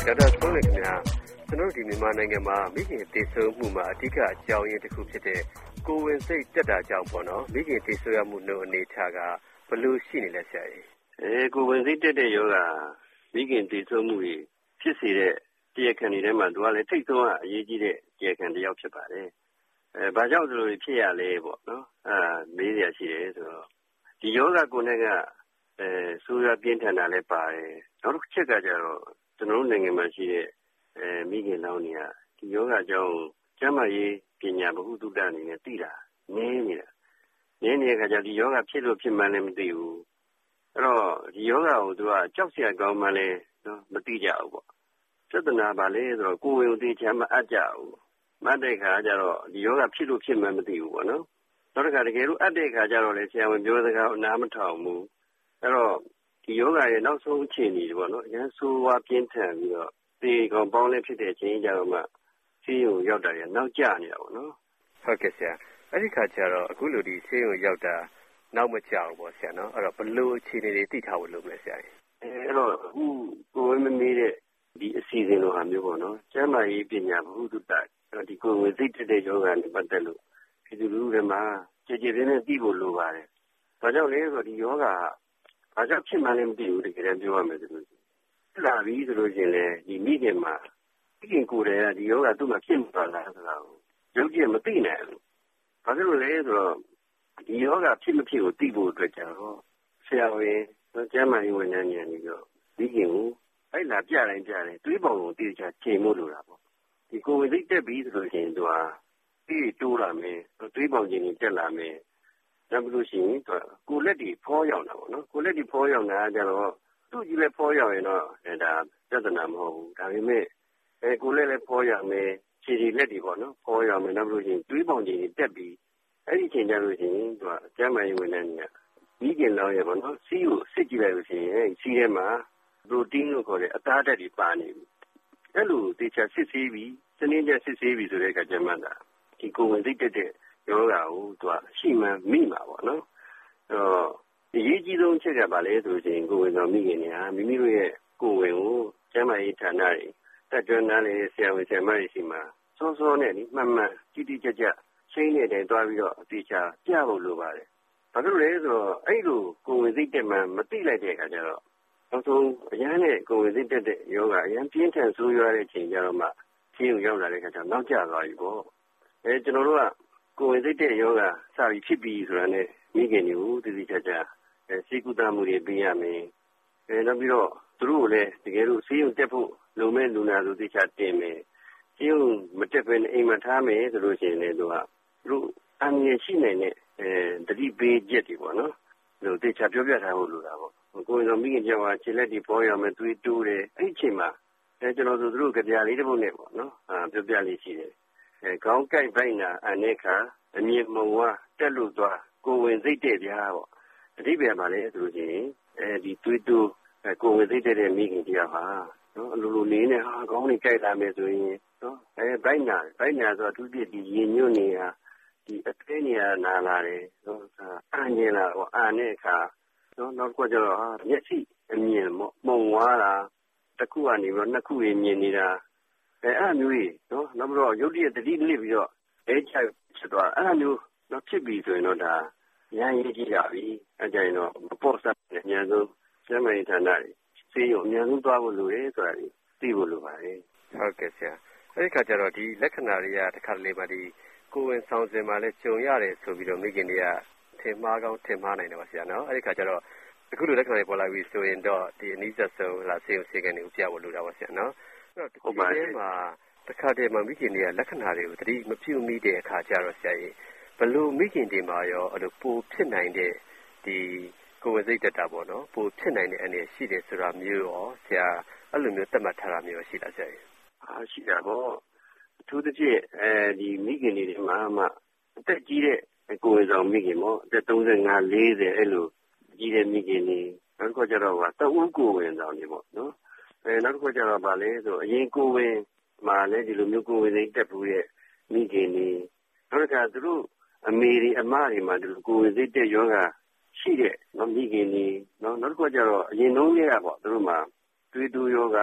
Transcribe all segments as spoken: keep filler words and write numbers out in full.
ဒေါက်တာစိုးလင်ခင်ဗျာကျွန်တော်ဒီမြန်မာနိုင်ငံမှာမိခင်တည်ဆုံမှုမှာအဓိကအကြောင်းရင်းတစ်ခုဖြစ်တဲ့ကိုဝင်စိတ်တက်တာကြောင့်ပေါ့နော်မိခင်တည်ဆုံရမှုနှုတ်အနေထားကဘလို့ရှိနေလဲဆရာကြီးအဲကိုဝင်စိတ်တက်တဲ့ယောဂမိခင်တည်ဆုံမှုကြီးဖြစ်စေတဲ့တရားခံတွေထဲမှာသူကလည်းထိတ်ဆုံးအရေးကြီးတဲ့တရားခံတစ်ယောက်ဖြစ်ပါတယ်အဲဘာကြောင့်ဒီလိုဖြစ်ရလဲပေါ့နော်အာမေးရရှိတယ်ဆိုတော့ဒီယောဂကိုယ်နဲ့ကအဲဆိုးရပြင်းထန်တာလည်းပါတယ်နောက်တစ်ချက်ကကျတော့ကျွန်တော်တို့နိုင်ငံမှာရှိတဲ့အဲမိခင်လောင်းတွေကဒီယောဂကြောင့်ကျန်းမာရေးပညာဗဟုသုတအနေနဲ့သိတာနည်းနေတာနည်းနေတဲ့အခါကျဒီယောဂဖြစ်လို့ဖြစ်မှန်းလည်းမသိဘူးအဲ့တော့ဒီယောဂကိုသူကကြောက်စရာကောင်းမှလည်းနော်မသိကြဘူးပေါ့ပြဿနာပါလေဆိုတော့ကိုယ်ဝင်သိချမ်းမအပ်ကြဘူးမတ်တဲ့ခါကျတော့ဒီယောဂဖြစ်လို့ဖြစ်မှန်းမသိဘူးပေါ့နော်နောက်တစ်ခါတကယ်လို့အပ်တဲ့ခါကျတော့လေဆရာဝန်ပြောစကားအနားမထောင်ဘူးအဲ့တော့ဒီယောဂရဲ့နောက်ဆုံးအခြေအနေတွေပေါ့နော်အရင်ဆိုးဝါးပြင်းထန်ပြီးတော့ဒီကောင်ပေါင်းလေးဖြစ်တဲ့အချိန်ကြတော့မှဆေးရုံရောက်တာရနောက်ကျနေတာပေါ့နော်ဟုတ်ကဲ့ဆရာအဲ့ဒီခါကျတော့အခုလိုဒီဆေးရုံရောက်တာနောက်မကျဘူးပေါ့ဆရာနော်အဲ့တော့ဘလို့အခြေအနေတွေသိထားဖို့လုပ်မလဲဆရာကြီးအဲ့တော့အခုကိုယ်မမေးတဲ့ဒီအစီအစဉ်လိုဟာမျိုးပေါ့နော်ကျန်းမာရေးပညာဘုဒ္ဓတဒီကိုယ်ဝင်သိတဲ့ယောဂနဲ့ပတ်သက်လို့ဒီလူလူတွေမှာကြည်ကြည်ပြင်းပြင်းသိဖို့လိုပါတယ်။ဘာကြောင့်လဲဆိုတော့ဒီယောဂဘာကြောင့်ဖြစ်မှန်းလည်းမသိဘူးတကယ်ပြောရမယ်ဆိုလို့ဖြစ်လာပြီဆိုလို့ရှိရင်လေဒီမိခင်မှာမိခင်ကိုယ်တည်းကဒီယောဂသူ့မှာဖြစ်မှာလားဆိုတာကိုရုပ်ကြည့်မသိနိုင်ဘူး။ဘာဖြစ်လို့လဲဆိုတော့ဒီယောဂဖြစ်မဖြစ်ကိုသိဖို့အတွက်ကြတော့ဆရာဝန်ကျန်းမာရေးဝန်ထမ်းတွေနေပြီးတော့မိခင်ကိုအဲ့လာပြတိုင်းပြတိုင်းတွေးပေါင်ကိုတည်ချချိန်မို့လို့တာပေါ့ဒီကိုယ်ဝင်သိတက်ပြီးဆိုလို့ရှိရင်သူဟာဒီတိုးလာမယ်တွေးပေါင်ခြင်းတွေတက်လာမယ်နောက်ပြီးလို့ရှိရင်သူကိုလက်တွေဖောရောက်တာပေါ့နော်ကိုလက်တွေဖောရောက်တာကြတော့သူ့ကြီးလည်းဖောရောက်ရင်တော့ဒါပြဿနာမဟုတ်ဘူးဒါပေမဲ့အဲကိုလက်လည်းဖောရောက်မယ်ခြေတွေလက်တွေပေါ့နော်ဖောရောက်မယ်နောက်ပြီးလို့ရှိရင်တွေးပေါင်ခြင်းတွေတက်ပြီးအဲ့ဒီချိန်ကျလို့ရှိရင်သူကကျမ်းမာရေးဝန်ထမ်းတွေကမိခင်လောင်းရပေါ့နော်စီးကိုစစ်ကြည့်လိုက်လို့ရှိရင်စီးထဲမှာပရိုတင်းလို့ခေါ်တဲ့အသားဓာတ်တွေပါနေပြီအဲ့လိုတေချာစစ်ဆေးပြီးစနစ်ကျစစ်ဆေးပြီးဆိုတဲ့အခါကျမှသာဒီကိုယ်ဝင်သိတဲ့ယောဂါကိုသူကရှိမှန်မိမှာပေါ့နော်အဲ့တော့ဒီရေးကြီးဆုံးချက်ကပါလေဆိုရင်ကိုယ်ဝင်တော်မိခင်တွေဟာမိမိတို့ရဲ့ကိုယ်ဝင်ကိုကျန်းမာရေးဌာနတွေတက်ကြွနားလေဆရာဝန်ဆရာမတွေရှိမှစောစောနဲ့ဒီမှန်မှန်တိတိကျကျရှင်းနေတဲ့တွားပြီးတော့အတေချာပြဖို့လိုပါတယ်ဘာလို့လဲဆိုတော့အဲ့လိုကိုယ်ဝင်သိတဲ့မှမသိလိုက်တဲ့အခါကျတော့နောက်ဆုံးအရန်နဲ့ကိုယ်ဝင်သိတဲ့ယောဂအရန်ပြင်းထန်ဆိုးရွားတဲ့ချိန်ကျတော့မှရှင်းရောက်လာတဲ့အခါကျတော့နောက်ကျသွားပြီပေါ့အဲကျွန်တော်တို့ကကိုယ်ဝင်သိတဲ့ယောဂစပြီးဖြစ်ပြီးဆိုတာနဲ့မိခင်တွေကိုတည်တည်ချာချာအဲစိတ်ကူးတမှုတွေပေးရမယ်အဲနောက်ပြီးတော့သူတို့ကိုလည်းတကယ်လို့ဆေးရုံတက်ဖို့လုံမဲ့လူနာဆိုတည်ချာတင်မယ်ဆေးရုံမတက်ဘဲနဲ့အိမ်မှာထားမယ်ဆိုလို့ရှိရင်လည်းသူကသူတို့အမြင်ရှိနေတဲ့အဲတတိပေးချက်တွေပေါ့နော်လို့တည်ချာပြောပြထားဖို့လိုတာပေါ့ကိုယ်တော်မိခင်ကြောင့်ခြေလက်တွေပေါ်ရမယ်သွေးတိုးတယ်အဲ့ဒီချိန်မှာအဲကျွန်တော်တို့တို့ကြပြလေးတစ်ပုဒ်နဲ့ပေါ့နော်အာပြောပြလေးရှိတယ်အဲခေါင်းကိုက်ပိုက်နာအနေခါအမြင်မုံဝါတက်လို့သွားကိုဝင်စိတ်တဲ့ဗျာပေါ့အဓိပ္ပာယ်မှာလည်းဆိုလို့ချင်းအဲဒီသွေးတိုးကိုဝင်စိတ်တဲ့မိခင်တရားဟာနော်အလိုလိုနေနေဟာခေါင်းလေးကိုက်လာမယ်ဆိုရင်နော်အဲဘိုက်နာဘိုက်နာဆိုတော့သူပြည့်ဒီရင်ညွတ်နေတာဒီအသေးနေရနာလာတယ်နော်အငြင်းလာပေါ့အာနဲ့ခါနော်နောက်ကကျတော့ဟာမျက်စိအမြင်မုံဝါတာတစ်ခုကနေပြီးတော့နှစ်ခုရင်မြင်နေတာအဲအဲ့မျိုးကြီးနော်နောက်ပြီးတော့ရုပ်တရက်တတိလစ်ပြီးတော့အဲချဖြစ်သွားအဲ့လိုမျိုးတော့ဖြစ်ပြီဆိုရင်တော့ဒါရမ်းရေးကြည့်ရပြီအဲကြရင်တော့မပေါ့ဆက်အများဆုံးကျန်းမာရေးဌာနတွေဆေးရုံအများဆုံးသွားဖို့လိုတယ်ဆိုတာဒီသိဖို့လိုပါတယ်ဟုတ်ကဲ့ဆရာအဲ့ဒီခါကျတော့ဒီလက္ခဏာတွေကတစ်ခါတလေမှဒီကိုယ်ဝင်ဆောင်စင်မှာလဲကြုံရတယ်ဆိုပြီးတော့မိခင်တွေကထင်မှားကောင်းထင်မှားနိုင်တယ်ပါဆရာနော်အဲ့ဒီခါကျတော့အခုလိုလက္ခဏာတွေပေါ်လာပြီဆိုရင်တော့ဒီအနည်းဆက်ဆုံးလာဆေးရုံဆေးကန်တွေကိုပြဖို့လိုတာပါဆရာနော်အဲ့တော့ဒီထဲမှာတစ်ခါတည်းမှမိခင်တွေကလက္ခဏာတွေကိုသတိမပြုမိတဲ့အခါကျတော့ဆရာကြီးဘလို့မိခင်တွေမှာရောအဲ့လိုပိုဖြစ်နိုင်တဲ့ဒီကိုယ်ဝင်စိတ်တက်တာပေါ့နော်ပိုဖြစ်နိုင်တဲ့အနေရှိတယ်ဆိုတာမျိုးရောဆရာအဲ့လိုမျိုးသတ်မှတ်ထားတာမျိုးရှိလားဆရာကြီးအားရှိတာပေါ့အထူးသဖြင့်အဲဒီမိခင်တွေမှာမှအသက်ကြီးတဲ့ကိုယ်ဆောင်မိခင်ပေါ့အသက်သုံး၅ ၄၀အဲ့လိုကြီးတဲ့မိခင်တွေနောက်တစ်ခါကျတော့ကတအူးကိုယ်ဝင်ဆောင်နေပေါ့နော်အဲနောက်တစ်ခါကျတော့ဗာလဲဆိုအရင်ကိုယ်ဝင်မှာလည်းဒီလိုမျိုးကိုယ်ဝင်စိတ်တက်ဘူးရဲ့မိခင်တွေနောက်တစ်ခါသူတို့အမေတွေအမတွေမှာဒီလိုကိုယ်ဝင်စိတ်တက်ယောဂရှိတဲ့နော်မိခင်တွေနော်နောက်တစ်ခါကျတော့အရင်နှုံးလေးကပေါ့သူတို့မှာသွေးတိုးယောဂတို့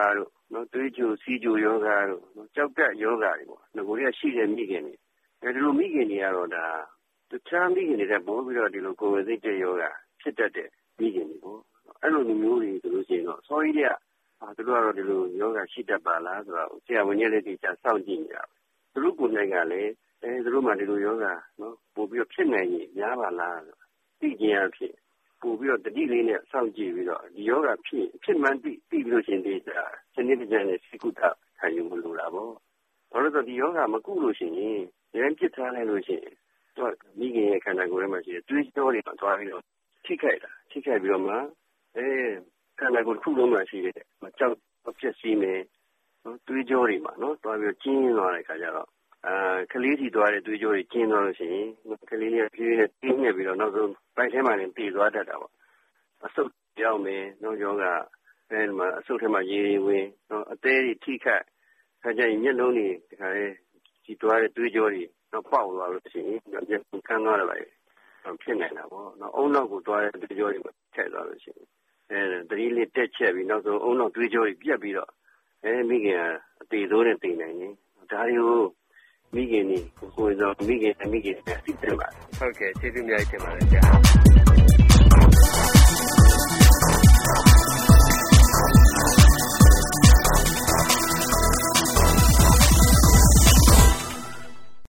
နော်သွေးကြိုစီးကြိုယောဂတို့နော်ကြောက်ကယောဂတွေပေါ့ငကိုတွေကရှိတဲ့မိခင်တွေအဲဒီလိုမိခင်တွေကတော့ဒါတခြားမိခင်တွေကပို့ပြီးတော့ဒီလိုကိုယ်ဝင်စိတ်တဲ့ယောဂဖြစ်တတ်တဲ့မိခင်တွေပေါ့အဲ့လိုမျိုးတွေဆိုလို့ရှိရင်တော့ sorry တဲ့အာသူတို့ကတော့ဒီလိုယောဂရှိတတ်ပါလားဆိုတော့ဆရာဝန်ကြီးလည်းဒီချာစောင့်ကြည့်နေတာသူတို့ကိုယ်တိုင်ကလည်းအဲသူတို့မှဒီလိုယောဂနော်ပို့ပြီးတော့ဖြစ်နိုင်ရင်များပါလားသိကြရဖြစ်ပို့ပြီးတော့တတိလေးနဲ့စောင့်ကြည့်ပြီးတော့ဒီယောဂဖြစ်ဖြစ်မှန်းသိသိပြီးလို့ရှိရင်ဒီစနစ်တကျနဲ့စိကုတခံယူမလို့လားပေါ့ဘာလို့ဆိုဒီယောဂမကုလို့ရှိရင်ဉာဏ်ပြစ်ထားလိုက်လို့ရှိရင်တော့မိခင်ရဲ့ခန္ဓာကိုယ်ထဲမှာရှိတဲ့တွေးကြောတွေမှာသွားပြီးတော့ထိခိုက်တာထိခိုက်ပြီးတော့မှအဲခန္ဓာကိုယ်တစ်ခုလုံးမှာရှိတဲ့ကြောက်ဖြစ်စီမယ်နော်တွေးကြောတွေမှာနော်သွားပြီးတော့ကျင်းသွားတဲ့ခါကျတော့အာကလေးစီသွားတဲ့တွေးကြောတွေကျင်းသွားလို့ရှိရင်ကလေးလေးပြေးနေတင်းနေပြီးတော့နောက်ဆုံးပိုက်ထဲမှာလည်းပြေးသွားတတ်တာပေါ့အဆုတ်ရောက်မယ်နော်ယောဂအဲဒီမှာအဆုတ်ထဲမှာရေဝင်နော်အသေးတွေထိခိုက်ခါကျရင်မျက်လုံးတွေဒီခါလေးဒီသွားတဲ့တွေးကြောတွေတော့ပေါက်သွားလို့ရှိရင်မျက်လုံးကန်းသွားတယ်ပဲဖြစ်နေတာပေါ့နော်အုံနောက်ကိုသွားတဲ့တွေးကြောတွေထည့်သွားလို့ရှိရင်အဲတတိလေးတက်ချက်ပြီးနောက်ဆုံးအုံနောက်တွေးကြောတွေပြက်ပြီးတော့အဲမိခင်ကအသေးစိုးနဲ့တင်နိုင်တယ်ဒါတွေကိုမိခင်ကြီးကိုယ်စောမိခင်မိခင်အစ်စ်တယ်ပါဟုတ်ကဲ့ကျေးဇူးများကြီးတင်ပါတယ်ဆရာ